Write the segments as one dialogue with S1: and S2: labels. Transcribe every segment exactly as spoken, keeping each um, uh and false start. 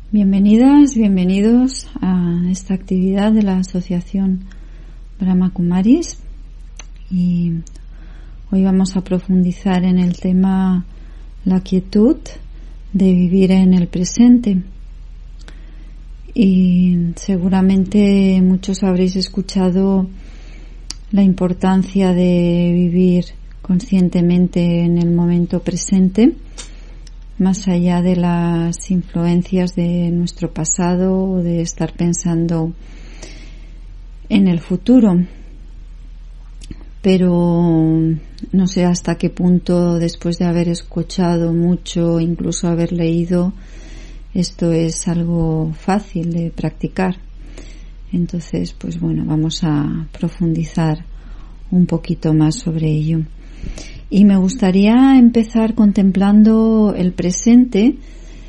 S1: Bienvenidas, bienvenidos a esta actividad de la Asociación Brahma Kumaris, y hoy vamos a profundizar en el tema la quietud de vivir en el presente. Y seguramente muchos habréis escuchado la importancia de vivir conscientemente en el momento presente, más allá de las influencias de nuestro pasado o de estar pensando en el futuro. Pero no sé hasta qué punto, después de haber escuchado mucho, incluso haber leído, esto es algo fácil de practicar. Entonces, pues bueno, vamos a profundizar un poquito más sobre ello. Y me gustaría empezar contemplando el presente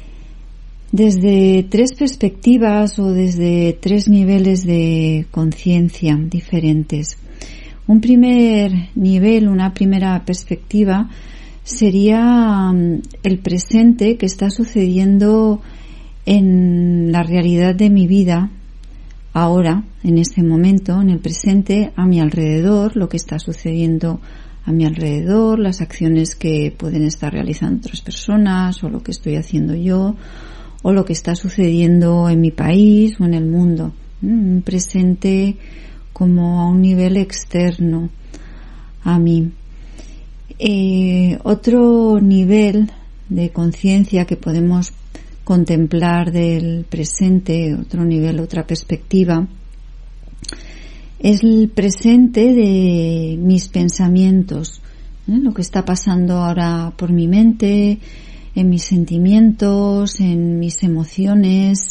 S1: desde tres perspectivas o desde tres niveles de conciencia diferentes. Un primer nivel, una primera perspectiva sería el presente que está sucediendo en la realidad de mi vida ahora, en este momento, en el presente, a mi alrededor, lo que está sucediendo a mi alrededor, las acciones que pueden estar realizando otras personas, o lo que estoy haciendo yo, o lo que está sucediendo en mi país o en el mundo. Un presente como a un nivel externo a mí. Eh, otro nivel de conciencia que podemos contemplar del presente, otro nivel, otra perspectiva, es el presente de mis pensamientos, ¿eh? Lo que está pasando ahora por mi mente, en mis sentimientos, en mis emociones,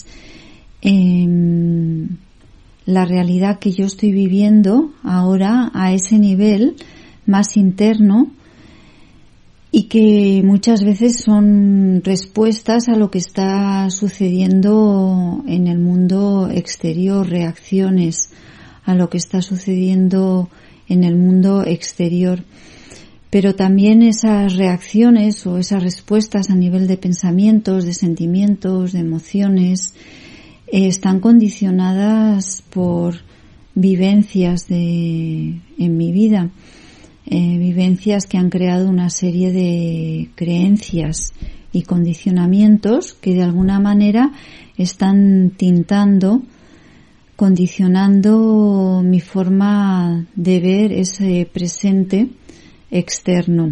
S1: en la realidad que yo estoy viviendo ahora a ese nivel más interno, y que muchas veces son respuestas a lo que está sucediendo en el mundo exterior, reacciones a lo que está sucediendo en el mundo exterior. Pero también esas reacciones o esas respuestas a nivel de pensamientos, de sentimientos, de emociones, eh, están condicionadas por vivencias de, en mi vida, eh, vivencias que han creado una serie de creencias y condicionamientos que de alguna manera están tintando, condicionando mi forma de ver ese presente externo.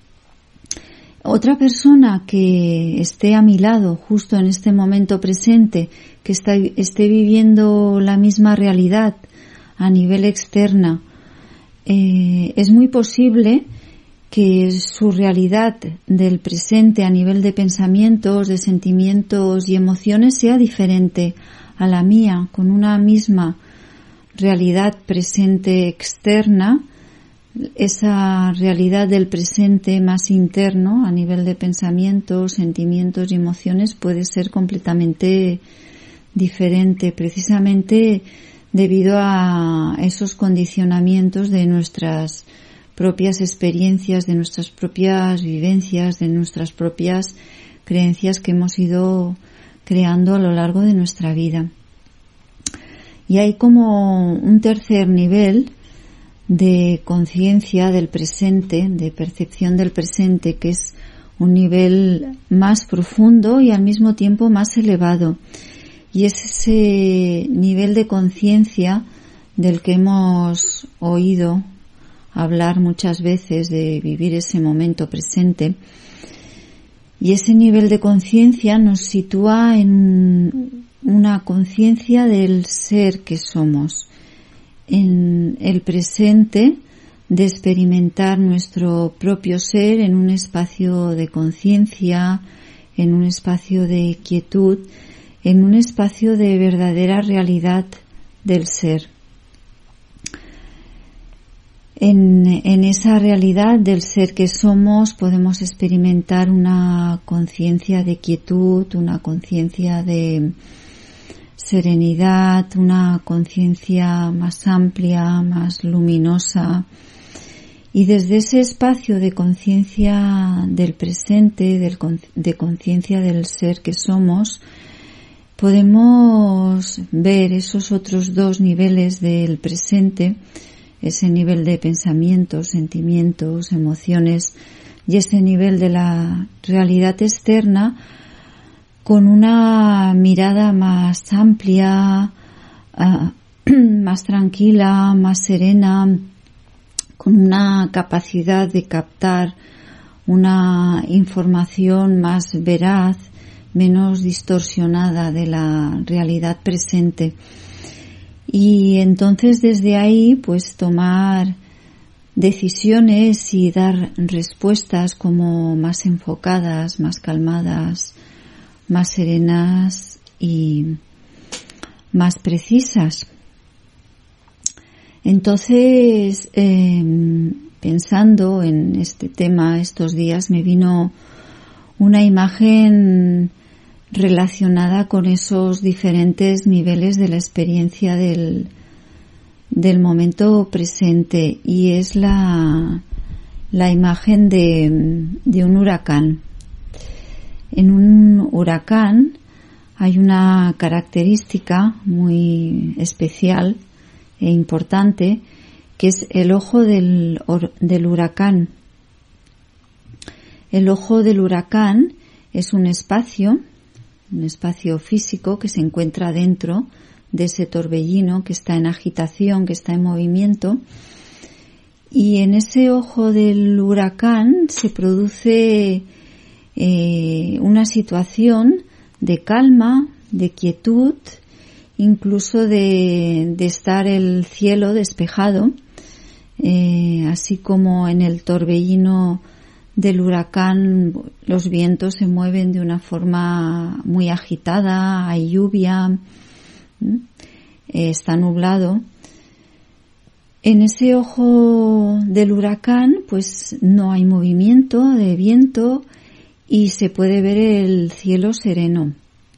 S1: Otra persona que esté a mi lado justo en este momento presente, que está, esté viviendo la misma realidad a nivel externa, eh, es muy posible que su realidad del presente a nivel de pensamientos, de sentimientos y emociones sea diferente a la mía, con una misma realidad presente externa. Esa realidad del presente más interno a nivel de pensamientos, sentimientos y emociones puede ser completamente diferente, precisamente debido a esos condicionamientos de nuestras propias experiencias, de nuestras propias vivencias, de nuestras propias creencias que hemos ido creando a lo largo de nuestra vida. Y hay como un tercer nivel de conciencia del presente, de percepción del presente, que es un nivel más profundo y al mismo tiempo más elevado. Y es ese nivel de conciencia del que hemos oído hablar muchas veces, de vivir ese momento presente. Y ese nivel de conciencia nos sitúa en una conciencia del ser que somos, en el presente, de experimentar nuestro propio ser en un espacio de conciencia, en un espacio de quietud, en un espacio de verdadera realidad del ser. En, en esa realidad del ser que somos podemos experimentar una conciencia de quietud, una conciencia de serenidad, una conciencia más amplia, más luminosa. Y desde ese espacio de conciencia del presente, del, de conciencia del ser que somos, podemos ver esos otros dos niveles del presente, ese nivel de pensamientos, sentimientos, emociones y ese nivel de la realidad externa con una mirada más amplia, uh, más tranquila, más serena, con una capacidad de captar una información más veraz, menos distorsionada de la realidad presente. Y entonces desde ahí pues tomar decisiones y dar respuestas como más enfocadas, más calmadas, más serenas y más precisas. Entonces, eh, pensando en este tema estos días, me vino una imagen relacionada con esos diferentes niveles de la experiencia del, del momento presente, y es la, la imagen de, de un huracán. En un huracán hay una característica muy especial e importante, que es el ojo del, del huracán. El ojo del huracán es un espacio, un espacio físico que se encuentra dentro de ese torbellino que está en agitación, que está en movimiento, y en ese ojo del huracán se produce eh, una situación de calma, de quietud, incluso de, de estar el cielo despejado, eh, así como en el torbellino del huracán los vientos se mueven de una forma muy agitada, hay lluvia, eh, está nublado. En ese ojo del huracán pues no hay movimiento de viento y se puede ver el cielo sereno.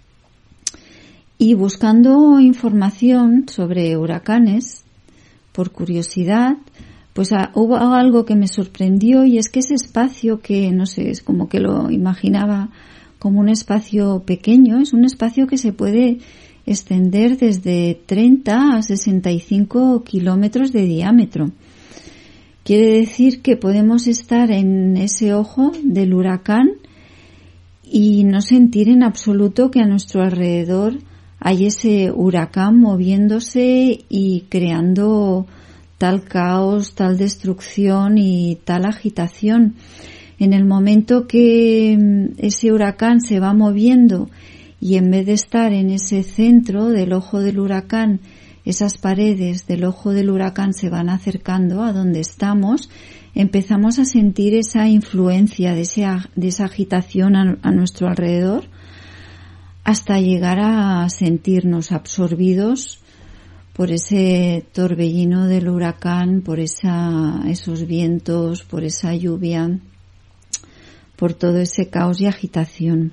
S1: Y buscando información sobre huracanes, por curiosidad, pues ah, hubo algo que me sorprendió, y es que ese espacio que, no sé, es como que lo imaginaba como un espacio pequeño, es un espacio que se puede extender desde treinta a sesenta y cinco kilómetros de diámetro. Quiere decir que podemos estar en ese ojo del huracán y no sentir en absoluto que a nuestro alrededor hay ese huracán moviéndose y creando tal caos, tal destrucción y tal agitación. En el momento que ese huracán se va moviendo y en vez de estar en ese centro del ojo del huracán, esas paredes del ojo del huracán se van acercando a donde estamos, empezamos a sentir esa influencia de esa, de esa agitación a, a nuestro alrededor, hasta llegar a sentirnos absorbidos por ese torbellino del huracán, por esa, esos vientos, por esa lluvia, por todo ese caos y agitación.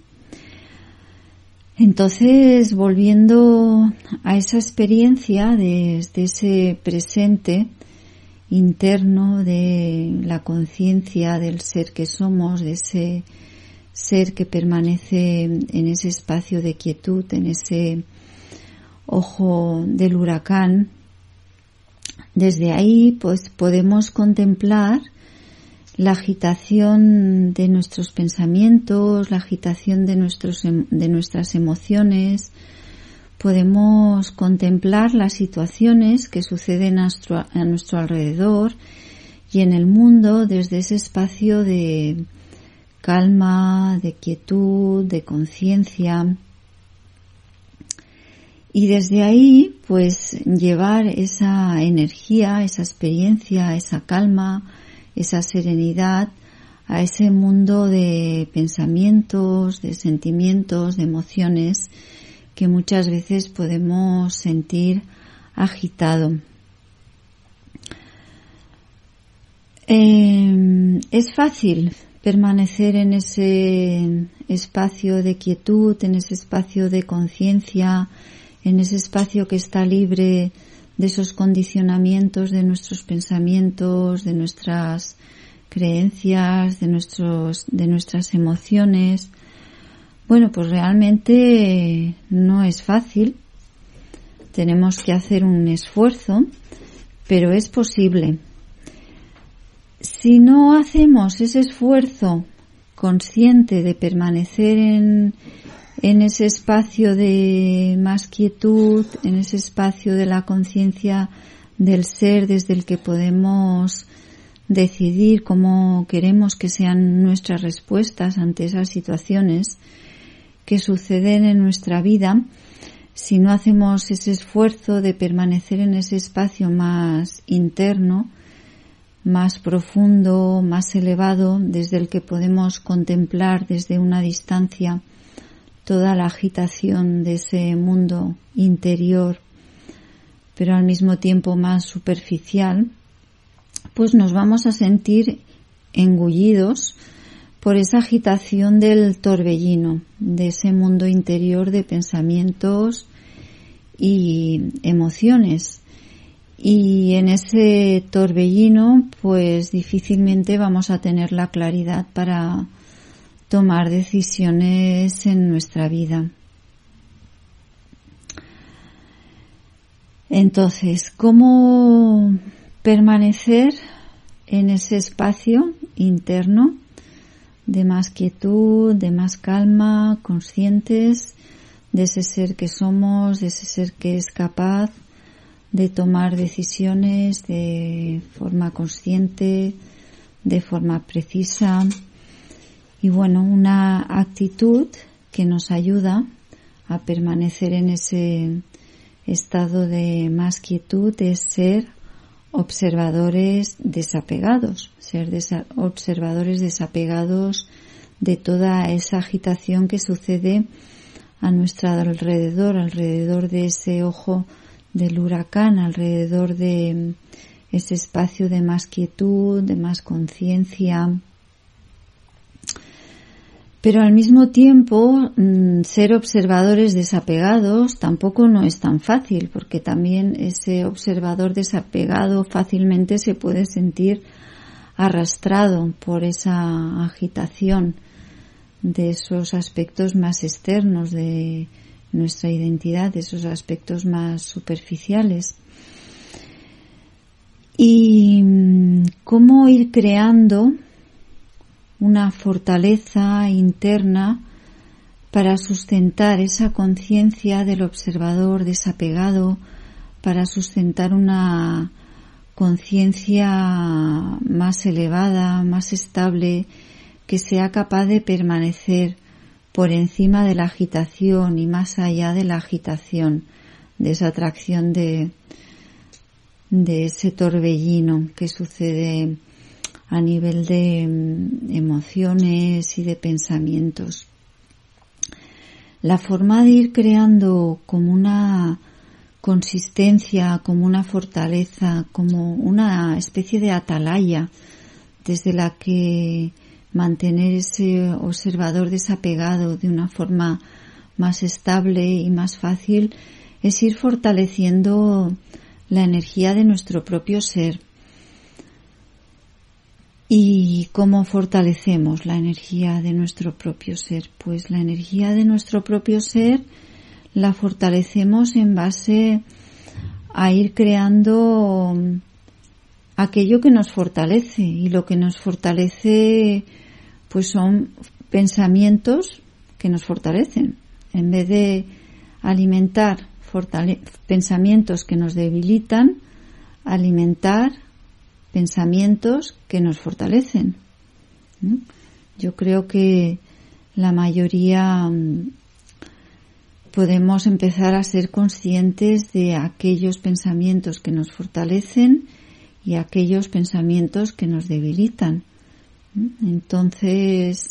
S1: Entonces, volviendo a esa experiencia desde ese presente interno de la conciencia del ser que somos, de ese ser que permanece en ese espacio de quietud, en ese ojo del huracán, desde ahí pues podemos contemplar la agitación de nuestros pensamientos, la agitación de nuestros de nuestras emociones. Podemos contemplar las situaciones que suceden a nuestro, a nuestro alrededor y en el mundo desde ese espacio de calma, de quietud, de conciencia. Y desde ahí, pues, llevar esa energía, esa experiencia, esa calma, esa serenidad a ese mundo de pensamientos, de sentimientos, de emociones que muchas veces podemos sentir agitado. Eh, es fácil permanecer en ese espacio de quietud, en ese espacio de conciencia, en ese espacio que está libre de esos condicionamientos de nuestros pensamientos, de nuestras creencias, de nuestros, de nuestras emociones, Bueno, pues realmente no es fácil. Tenemos que hacer un esfuerzo, pero es posible. Si no hacemos ese esfuerzo consciente de permanecer en, en ese espacio de más quietud, en ese espacio de la conciencia del ser desde el que podemos decidir cómo queremos que sean nuestras respuestas ante esas situaciones que suceden en nuestra vida, si no hacemos ese esfuerzo de permanecer en ese espacio más interno, más profundo, más elevado, desde el que podemos contemplar desde una distancia toda la agitación de ese mundo interior, pero al mismo tiempo más superficial, pues nos vamos a sentir engullidos por esa agitación del torbellino, de ese mundo interior de pensamientos y emociones. Y en ese torbellino, pues difícilmente vamos a tener la claridad para tomar decisiones en nuestra vida. Entonces, ¿cómo permanecer en ese espacio interno de más quietud, de más calma, conscientes de ese ser que somos, de ese ser que es capaz de tomar decisiones de forma consciente, de forma precisa? Y bueno, una actitud que nos ayuda a permanecer en ese estado de más quietud es ser observadores desapegados, ser desa- observadores desapegados de toda esa agitación que sucede a nuestro alrededor, alrededor de ese ojo del huracán, alrededor de ese espacio de más quietud, de más conciencia. Pero al mismo tiempo, ser observadores desapegados tampoco no es tan fácil, porque también ese observador desapegado fácilmente se puede sentir arrastrado por esa agitación de esos aspectos más externos de nuestra identidad, de esos aspectos más superficiales. Y cómo ir creando una fortaleza interna para sustentar esa conciencia del observador desapegado, para sustentar una conciencia más elevada, más estable, que sea capaz de permanecer por encima de la agitación y más allá de la agitación, de esa atracción de, de ese torbellino que sucede a nivel de emociones y de pensamientos. La forma de ir creando como una consistencia, como una fortaleza, como una especie de atalaya desde la que mantener ese observador desapegado de una forma más estable y más fácil es ir fortaleciendo la energía de nuestro propio ser. ¿Y cómo fortalecemos la energía de nuestro propio ser? Pues la energía de nuestro propio ser la fortalecemos en base a ir creando aquello que nos fortalece, y lo que nos fortalece pues son pensamientos que nos fortalecen. En vez de alimentar fortale- pensamientos que nos debilitan, alimentar pensamientos que nos fortalecen. ¿no? Yo creo que la mayoría podemos empezar a ser conscientes de aquellos pensamientos que nos fortalecen y aquellos pensamientos que nos debilitan. ¿no? Entonces,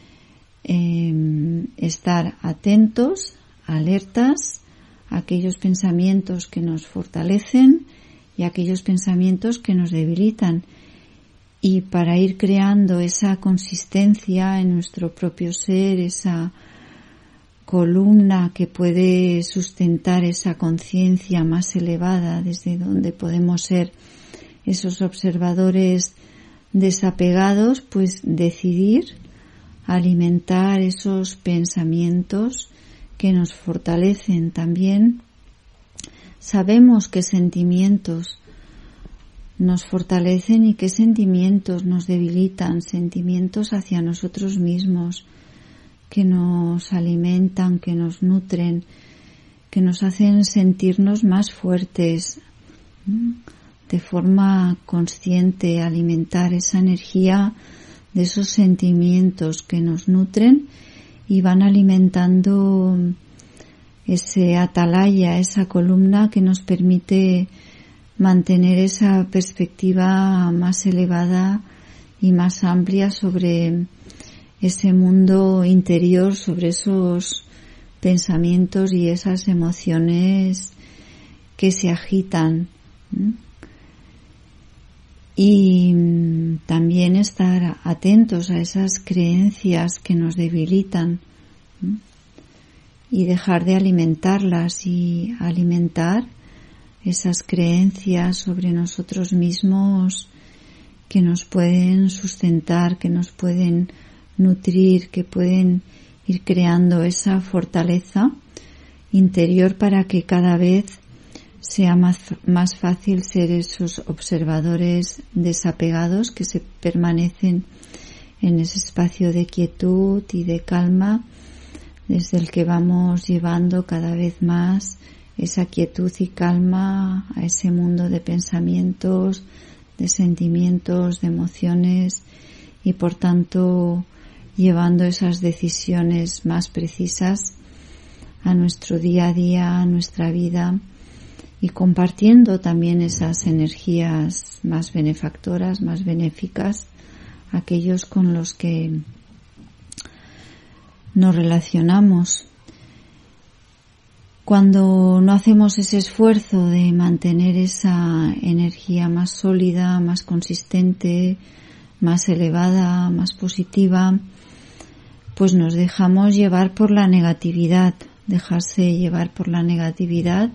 S1: eh, estar atentos, alertas a aquellos pensamientos que nos fortalecen y aquellos pensamientos que nos debilitan, y para ir creando esa consistencia en nuestro propio ser, esa columna que puede sustentar esa conciencia más elevada desde donde podemos ser esos observadores desapegados, pues decidir alimentar esos pensamientos que nos fortalecen. También sabemos qué sentimientos nos fortalecen y qué sentimientos nos debilitan, sentimientos hacia nosotros mismos que nos alimentan, que nos nutren, que nos hacen sentirnos más fuertes, de forma consciente, alimentar esa energía de esos sentimientos que nos nutren y van alimentando ese atalaya, esa columna que nos permite mantener esa perspectiva más elevada y más amplia sobre ese mundo interior, sobre esos pensamientos y esas emociones que se agitan. Y también estar atentos a esas creencias que nos debilitan y dejar de alimentarlas y alimentar esas creencias sobre nosotros mismos que nos pueden sustentar, que nos pueden nutrir, que pueden ir creando esa fortaleza interior para que cada vez sea más, más fácil ser esos observadores desapegados que se permanecen en ese espacio de quietud y de calma desde el que vamos llevando cada vez más esa quietud y calma a ese mundo de pensamientos, de sentimientos, de emociones y por tanto llevando esas decisiones más precisas a nuestro día a día, a nuestra vida y compartiendo también esas energías más benefactoras, más benéficas, aquellos con los que nos relacionamos. Cuando no hacemos ese esfuerzo de mantener esa energía más sólida, más consistente, más elevada, más positiva, pues nos dejamos llevar por la negatividad. Dejarse llevar por la negatividad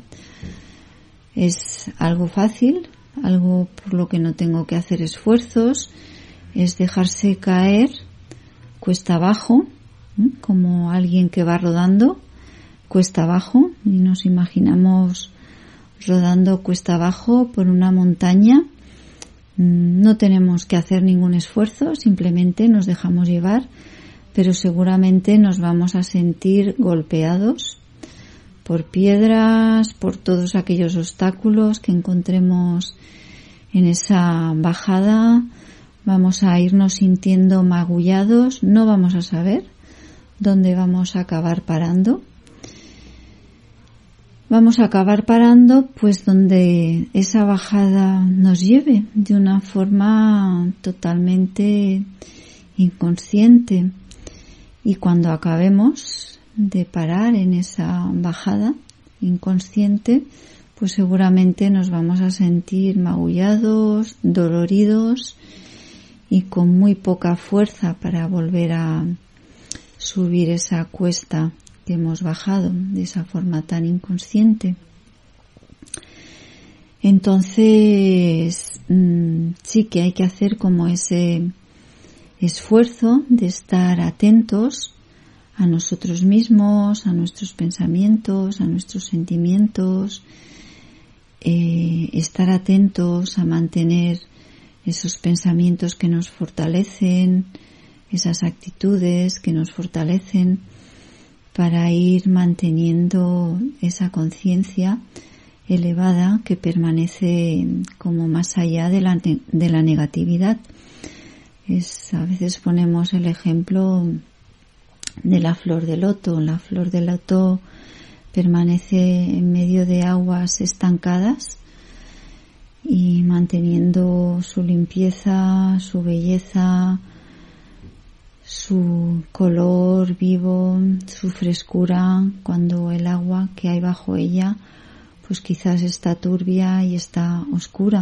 S1: es algo fácil, algo por lo que no tengo que hacer esfuerzos, es dejarse caer cuesta abajo, ¿eh? Como alguien que va rodando cuesta abajo y nos imaginamos rodando cuesta abajo por una montaña. No tenemos que hacer ningún esfuerzo, simplemente nos dejamos llevar, pero seguramente nos vamos a sentir golpeados por piedras, por todos aquellos obstáculos que encontremos en esa bajada. Vamos a irnos sintiendo magullados, no vamos a saber dónde vamos a acabar parando. Vamos a acabar parando pues donde esa bajada nos lleve de una forma totalmente inconsciente. Y cuando acabemos de parar en esa bajada inconsciente, pues seguramente nos vamos a sentir magullados, doloridos y con muy poca fuerza para volver a subir esa cuesta que hemos bajado de esa forma tan inconsciente. Entonces, mmm, sí que hay que hacer como ese esfuerzo de estar atentos a nosotros mismos, a nuestros pensamientos, a nuestros sentimientos, eh, estar atentos a mantener esos pensamientos que nos fortalecen, esas actitudes que nos fortalecen, para ir manteniendo esa conciencia elevada que permanece como más allá de la, de la negatividad. Es, a veces ponemos el ejemplo de la flor de loto. La flor de loto permanece en medio de aguas estancadas y manteniendo su limpieza, su belleza, su color vivo, su frescura, cuando el agua que hay bajo ella pues quizás está turbia y está oscura.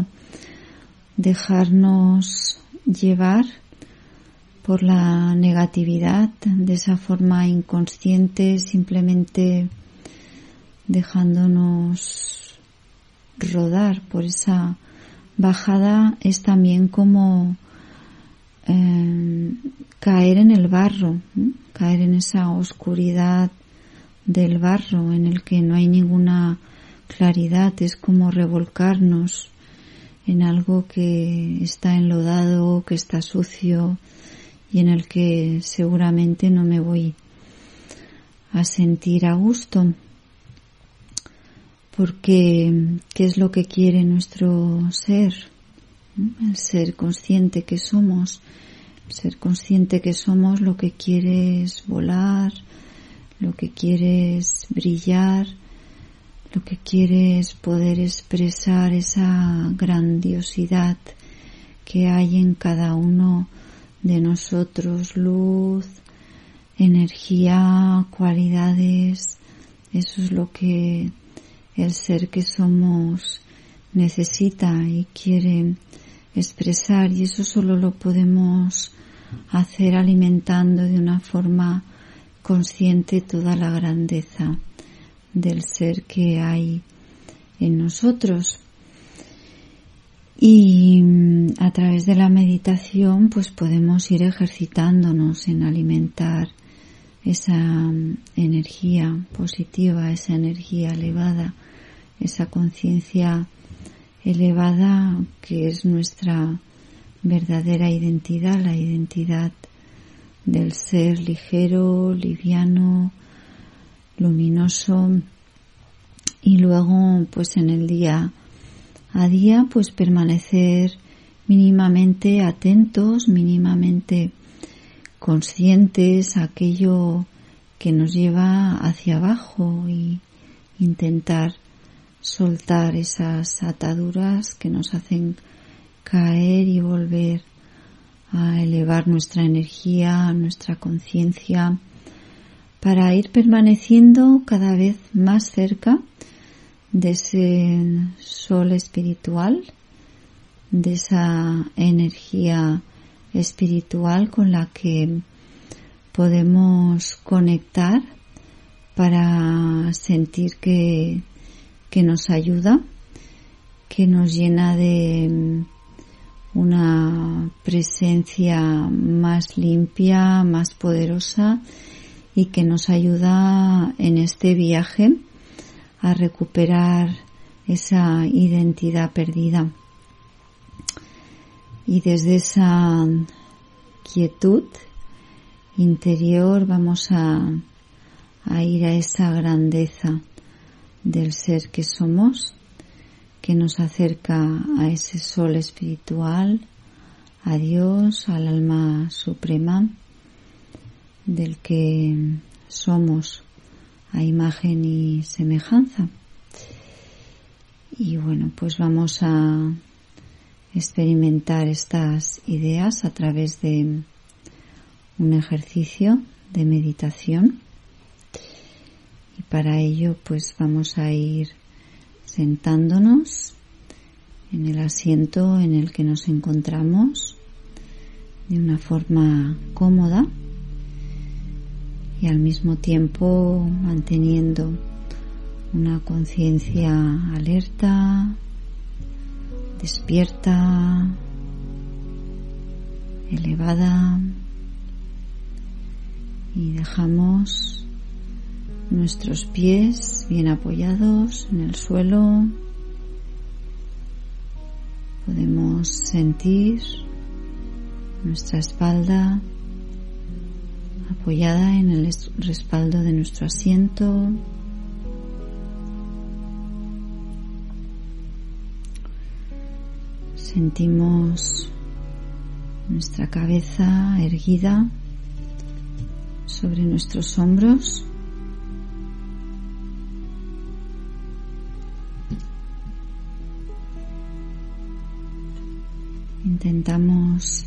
S1: Dejarnos llevar por la negatividad de esa forma inconsciente, simplemente dejándonos rodar por esa bajada, es también como eh, caer en el barro, ¿eh? caer en esa oscuridad del barro en el que no hay ninguna claridad. Es como revolcarnos en algo que está enlodado, que está sucio y en el que seguramente no me voy a sentir a gusto. Porque, ¿qué es lo que quiere nuestro ser? El ser consciente que somos. El ser consciente que somos lo que quiere es volar, lo que quiere es brillar, lo que quiere es poder expresar esa grandiosidad que hay en cada uno de nosotros, luz, energía, cualidades. Eso es lo que el ser que somos necesita y quiere expresar, y eso solo lo podemos hacer alimentando de una forma consciente toda la grandeza del ser que hay en nosotros. Y a través de la meditación pues podemos ir ejercitándonos en alimentar esa energía positiva, esa energía elevada, esa conciencia elevada que es nuestra verdadera identidad, la identidad del ser ligero, liviano, luminoso. Y luego pues en el día a día pues permanecer mínimamente atentos, mínimamente conscientes a aquello que nos lleva hacia abajo y intentar soltar esas ataduras que nos hacen caer y volver a elevar nuestra energía, nuestra conciencia, para ir permaneciendo cada vez más cerca de ese sol espiritual, de esa energía espiritual con la que podemos conectar para sentir que, que nos ayuda, que nos llena de una presencia más limpia, más poderosa, y que nos ayuda en este viaje a recuperar esa identidad perdida. Y desde esa quietud interior vamos a, a ir a esa grandeza del ser que somos, que nos acerca a ese sol espiritual, a Dios, al alma suprema, del que somos a imagen y semejanza. Y bueno, pues vamos a experimentar estas ideas a través de un ejercicio de meditación, y para ello pues vamos a ir sentándonos en el asiento en el que nos encontramos de una forma cómoda y al mismo tiempo manteniendo una conciencia alerta, despierta, elevada, y dejamos nuestros pies bien apoyados en el suelo. Podemos sentir nuestra espalda apoyada en el respaldo de nuestro asiento. Sentimos nuestra cabeza erguida sobre nuestros hombros. Intentamos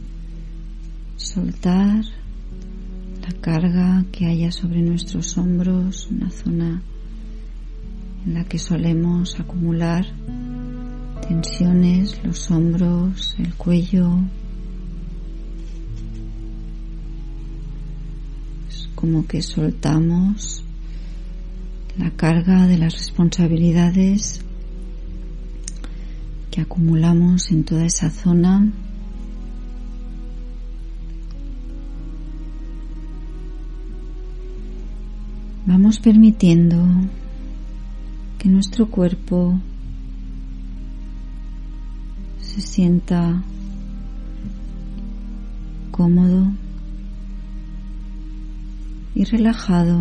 S1: soltar la carga que haya sobre nuestros hombros, una zona en la que solemos acumular tensiones, los hombros, el cuello. Es como que soltamos la carga de las responsabilidades que acumulamos en toda esa zona. Vamos permitiendo que nuestro cuerpo se sienta cómodo y relajado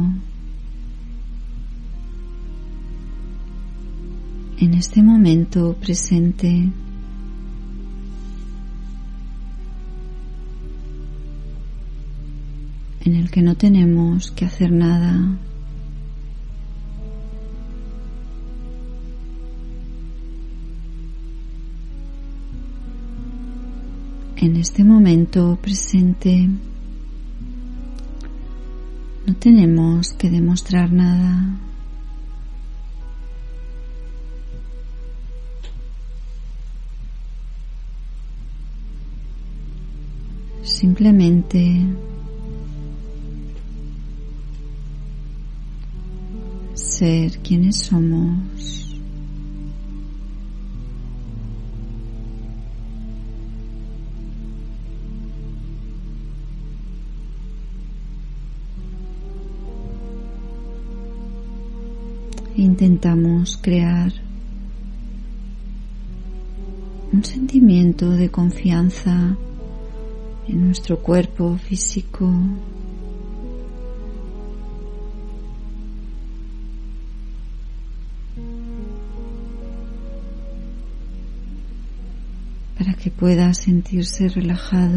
S1: en este momento presente. En el que no tenemos que hacer nada. En este momento presente no tenemos que demostrar nada. Simplemente ser quienes somos. Intentamos crear un sentimiento de confianza en nuestro cuerpo físico. Para que pueda sentirse relajado.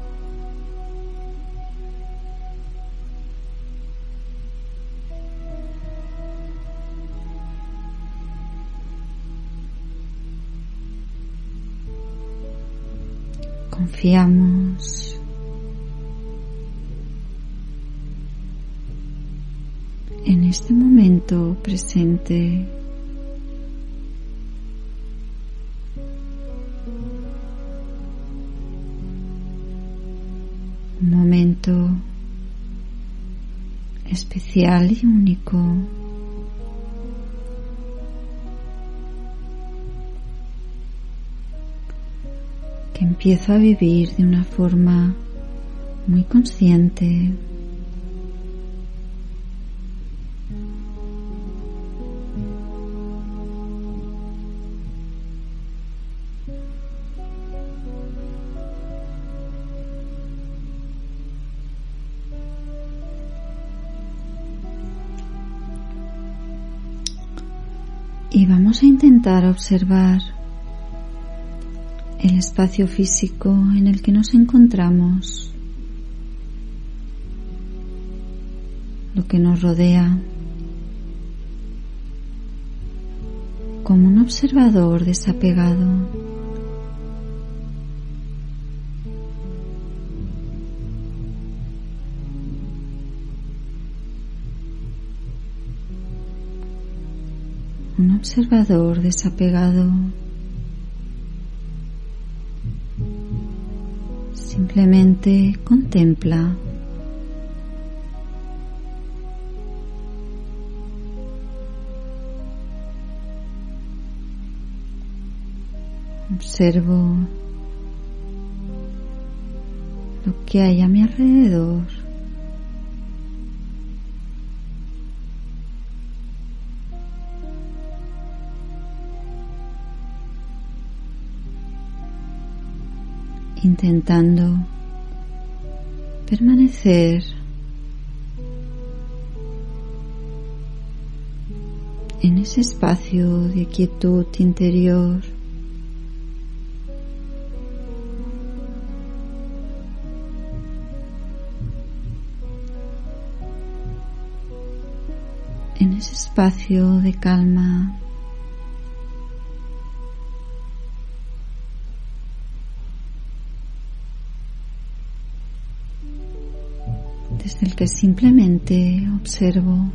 S1: Confiamos en este momento presente. Un momento especial y único. Que empiezo a vivir de una forma muy consciente. Y vamos a intentar observar el espacio físico en el que nos encontramos, lo que nos rodea, como un observador desapegado. Un observador desapegado. Simplemente contempla. Observo lo que hay a mi alrededor. Intentando permanecer en ese espacio de quietud interior. En ese espacio de calma. Desde el que simplemente observo.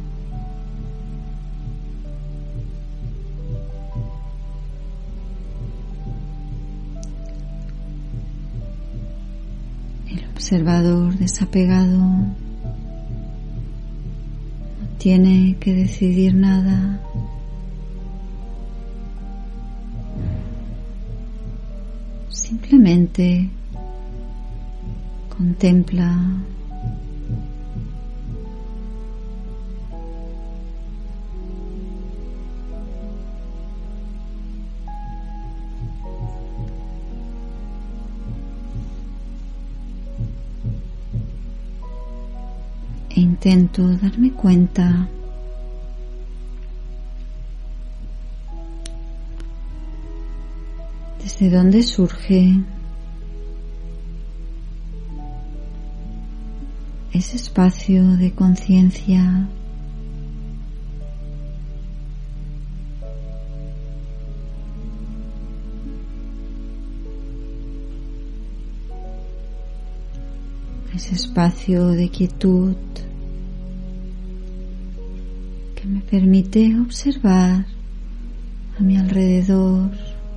S1: El observador desapegado no tiene que decidir nada. Simplemente contempla intento darme cuenta desde dónde surge ese espacio de conciencia ese espacio de quietud que me permite observar a mi alrededor,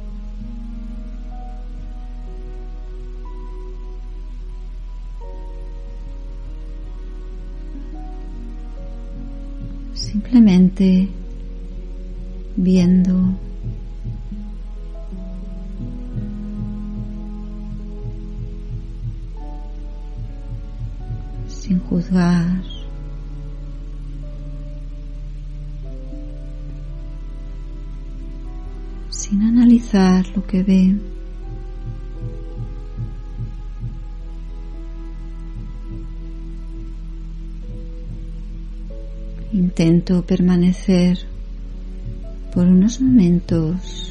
S1: simplemente viendo sin juzgar, sin analizar lo que ve. Intento permanecer por unos momentos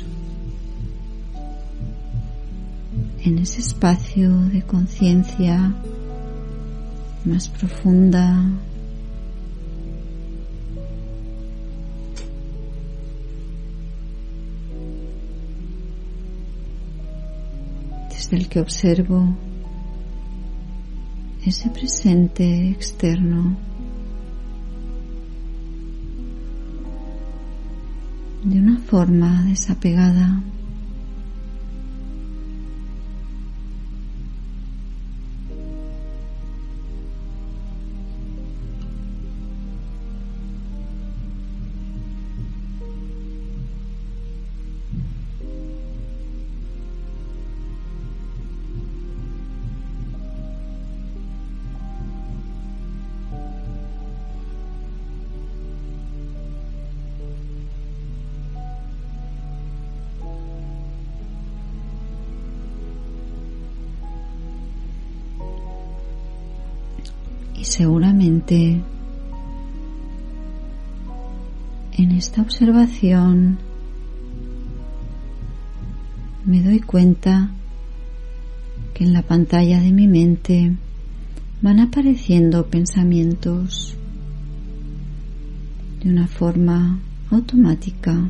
S1: en ese espacio de conciencia más profunda, desde el que observo ese presente externo de una forma desapegada. Y seguramente en esta observación me doy cuenta que en la pantalla de mi mente van apareciendo pensamientos de una forma automática.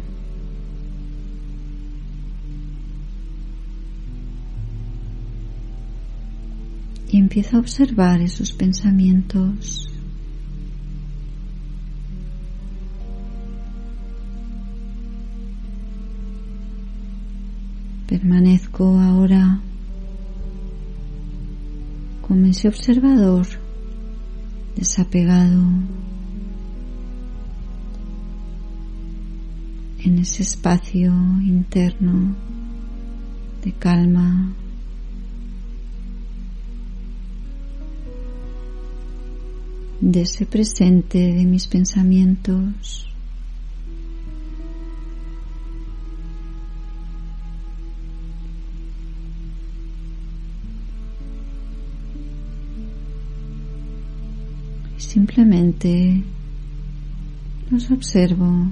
S1: Y empiezo a observar esos pensamientos. Permanezco ahora como ese observador desapegado en ese espacio interno de calma, de ese presente de mis pensamientos. Y simplemente los observo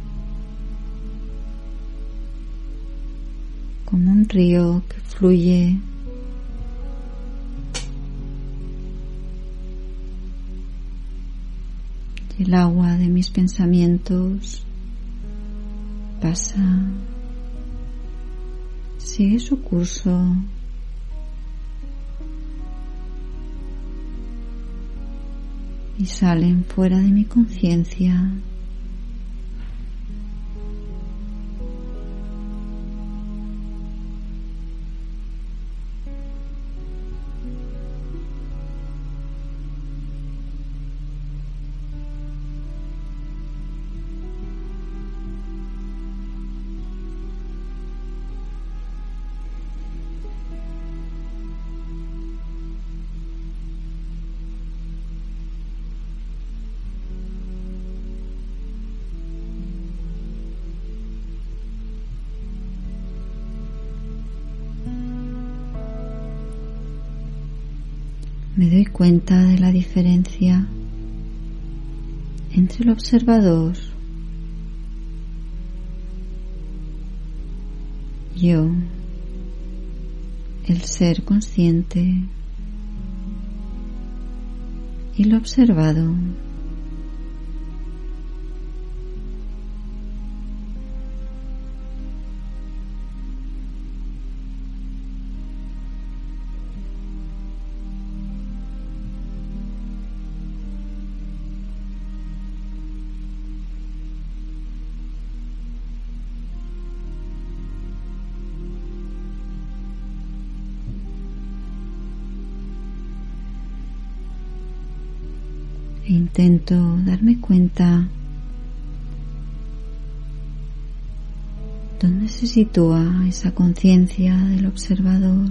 S1: como un río que fluye y el agua de mis pensamientos pasa, sigue su curso y salen fuera de mi conciencia. Me doy cuenta de la diferencia entre el observador, yo, el ser consciente, y lo observado. E intento darme cuenta dónde se sitúa esa conciencia del observador.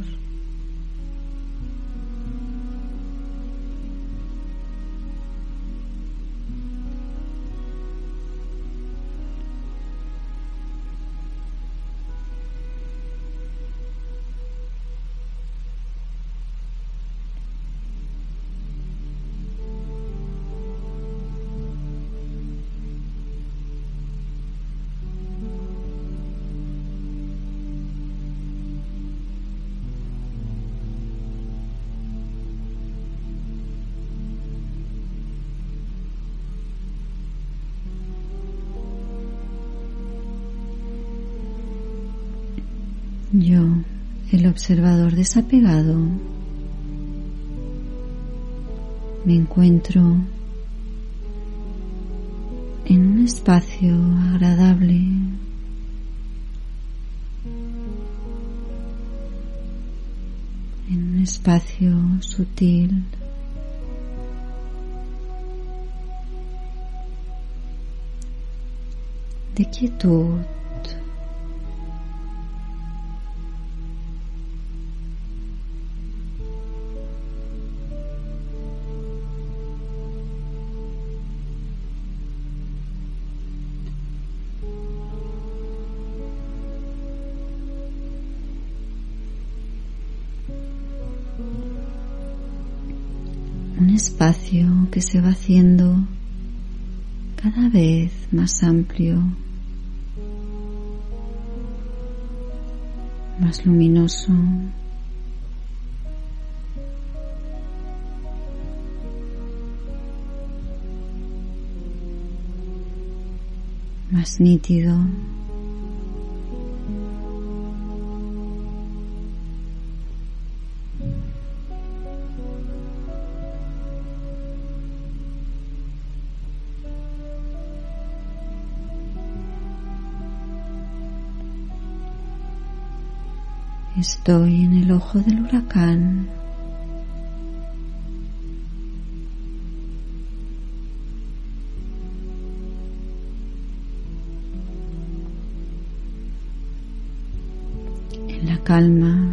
S1: Yo, el observador desapegado, me encuentro en un espacio agradable, en un espacio sutil, de quietud. Un espacio que se va haciendo cada vez más amplio, más luminoso, más nítido. Estoy en el ojo del huracán. En la calma.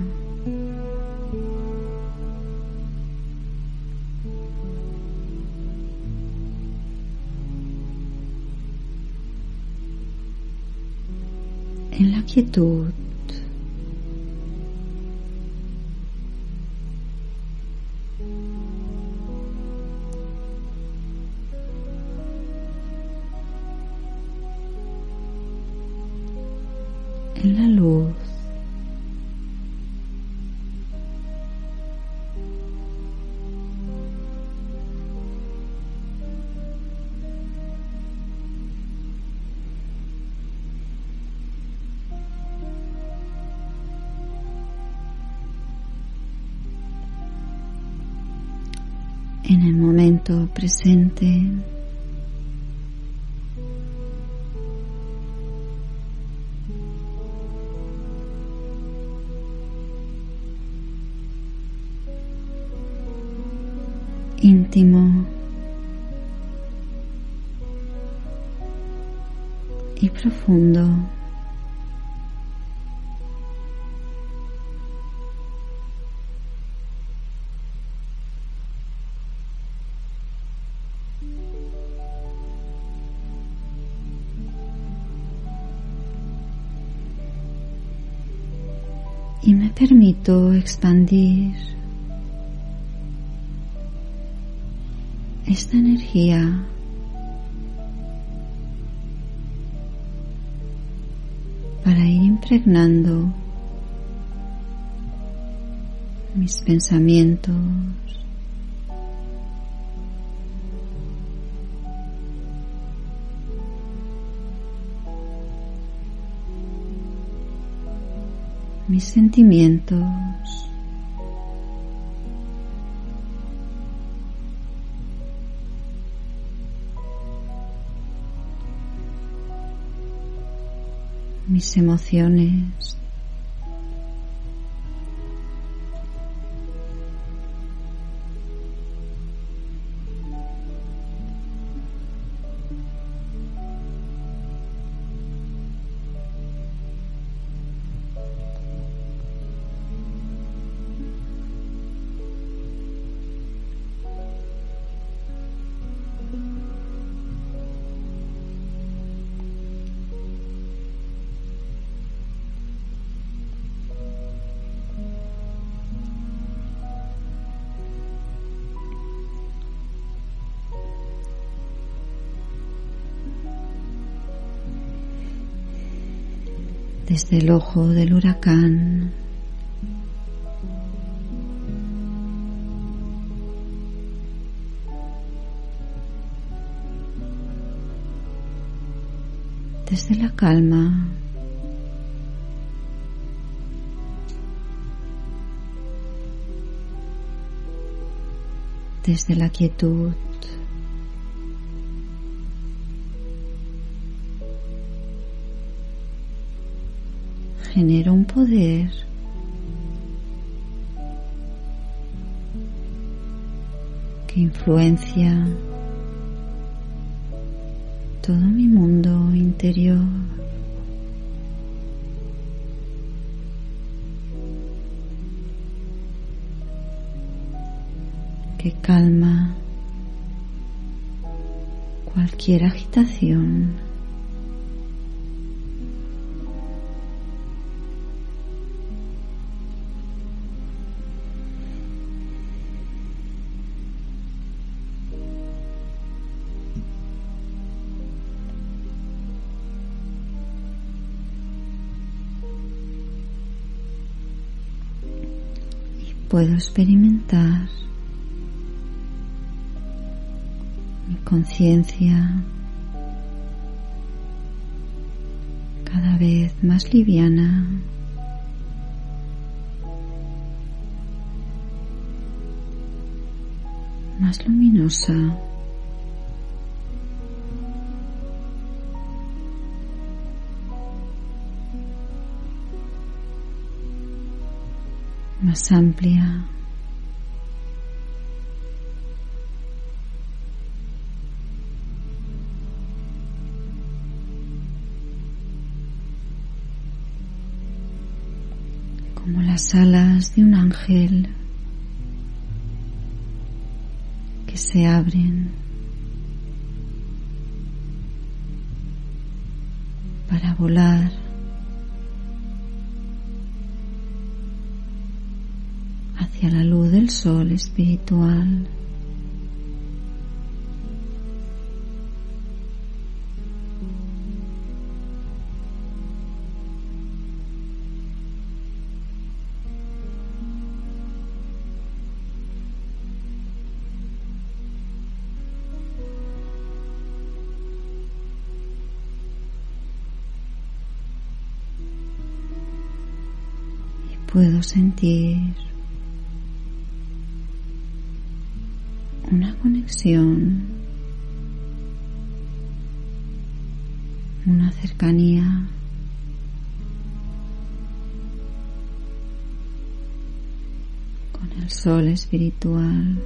S1: En la quietud. En la luz. En el momento presente. Íntimo y profundo. Y me permito expandir esta energía impregnando mis pensamientos, mis sentimientos, mis emociones, desde el ojo del huracán, desde la calma, desde la quietud, genera un poder que influencia todo mi mundo interior. Que calma cualquier agitación. Puedo experimentar mi conciencia cada vez más liviana, más luminosa, más amplia, como las alas de un ángel que se abren para volar hacia la luz del sol espiritual. Y puedo sentir una conexión, una cercanía con el sol espiritual,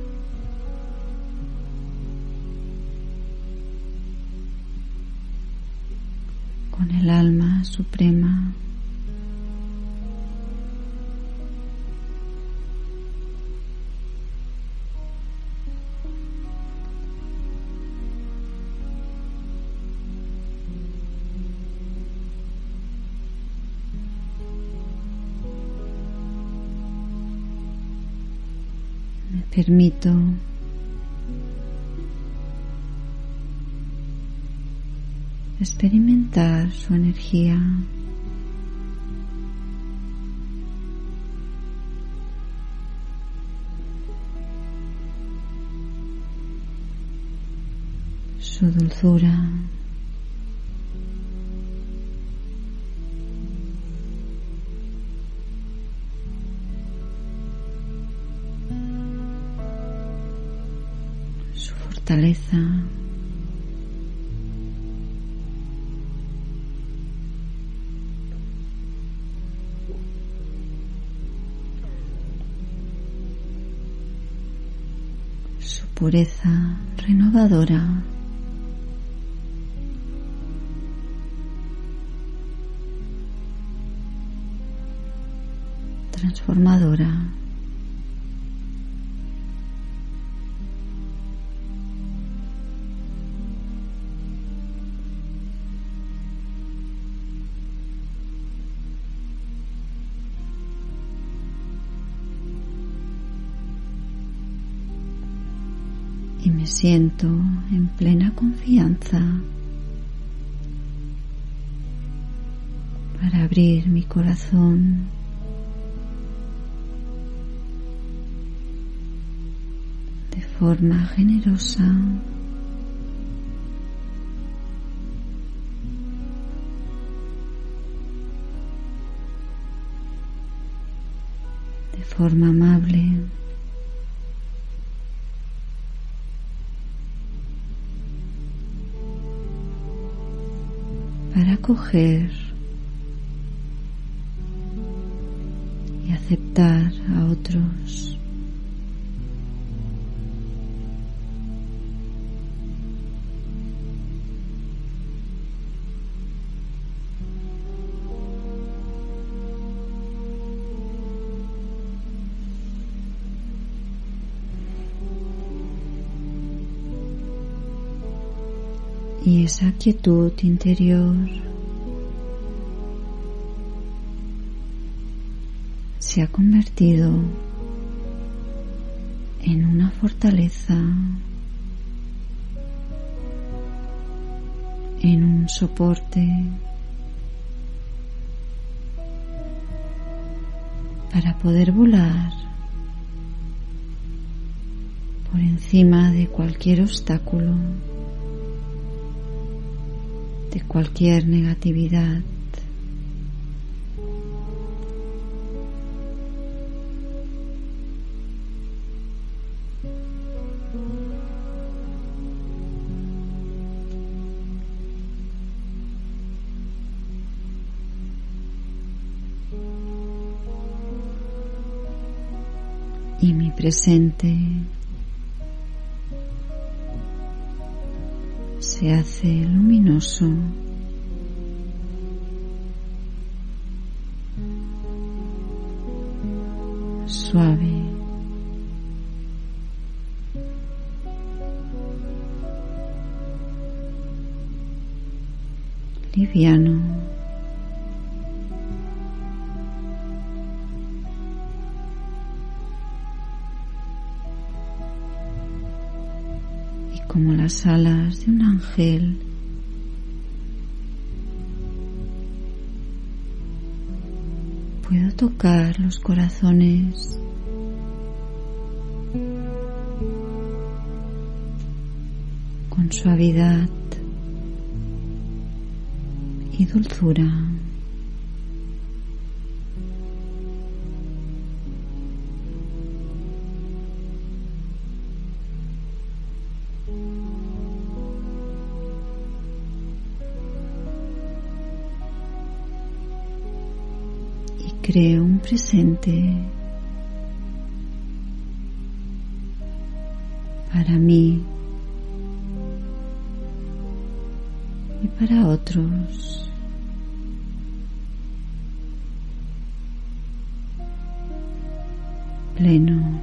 S1: con el alma suprema. Permito experimentar su energía su dulzura. Su fortaleza. Su pureza renovadora. Transformadora. Y me siento en plena confianza para abrir mi corazón de forma generosa, de forma amable. Para acoger y aceptar a otros. Y esa quietud interior se ha convertido en una fortaleza, en un soporte para poder volar por encima de cualquier obstáculo, de cualquier negatividad. Y mi presente se hace luminoso, suave, liviano, como las alas de un ángel. Puedo tocar los corazones con suavidad y dulzura. Creo un presente para mí y para otros. Pleno,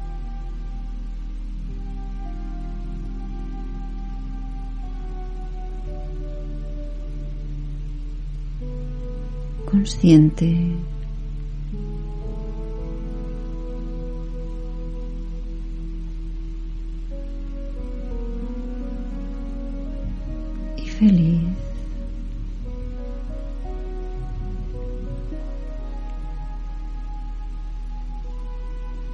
S1: consciente, feliz.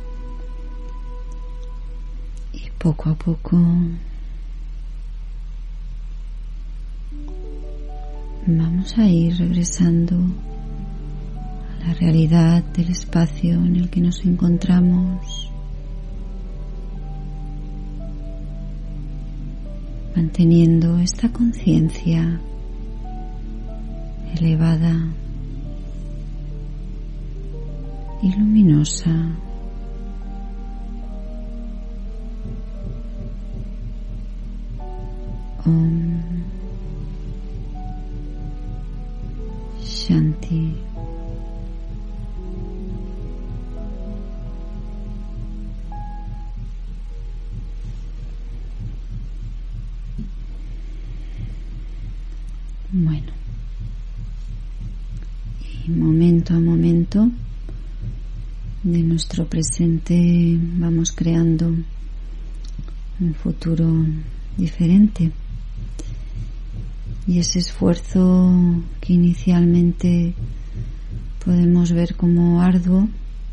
S1: Y poco a poco Vamos a ir regresando a la realidad del espacio en el que nos encontramos, manteniendo esta conciencia elevada y luminosa. Om Shanti. Bueno, y momento a momento de nuestro presente vamos creando un futuro diferente. Y ese esfuerzo que inicialmente podemos ver como arduo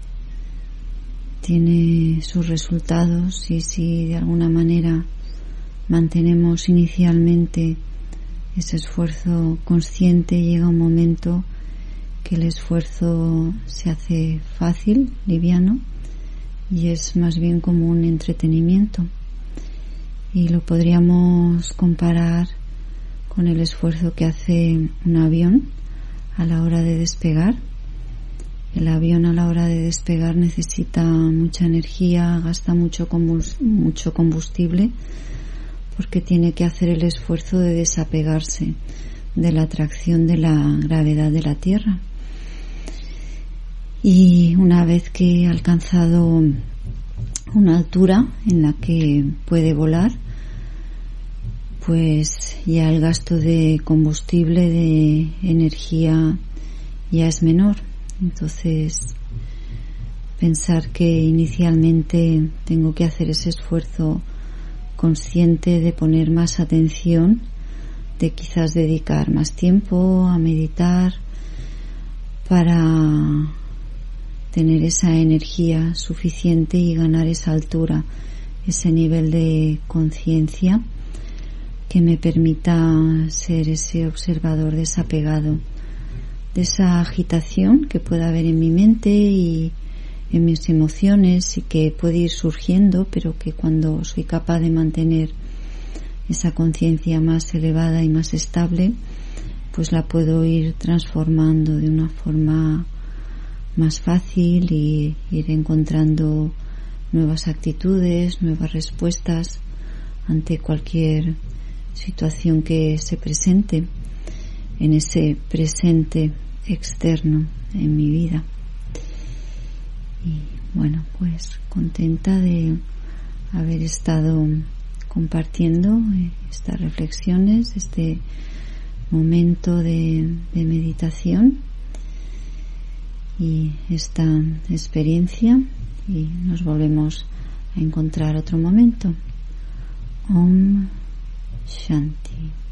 S1: tiene sus resultados, y si de alguna manera mantenemos inicialmente ese esfuerzo consciente, llega un momento que el esfuerzo se hace fácil, liviano, y es más bien como un entretenimiento. Y lo podríamos comparar con el esfuerzo que hace un avión a la hora de despegar. El avión a la hora de despegar necesita mucha energía, gasta mucho mucho combustible, porque tiene que hacer el esfuerzo de desapegarse de la atracción de la gravedad de la Tierra. Y una vez que ha alcanzado una altura en la que puede volar, pues ya el gasto de combustible, de energía, ya es menor. Entonces, pensar que inicialmente tengo que hacer ese esfuerzo consciente de poner más atención, de quizás dedicar más tiempo a meditar para tener esa energía suficiente y ganar esa altura, ese nivel de conciencia que me permita ser ese observador desapegado de esa agitación que pueda haber en mi mente y en mis emociones, y que puede ir surgiendo, pero que cuando soy capaz de mantener esa conciencia más elevada y más estable, pues la puedo ir transformando de una forma más fácil y ir encontrando nuevas actitudes, nuevas respuestas ante cualquier situación que se presente en ese presente externo en mi vida. Y bueno, pues contenta de haber estado compartiendo estas reflexiones, este momento de, de meditación y esta experiencia, y nos volvemos a encontrar otro momento. Om Shanti.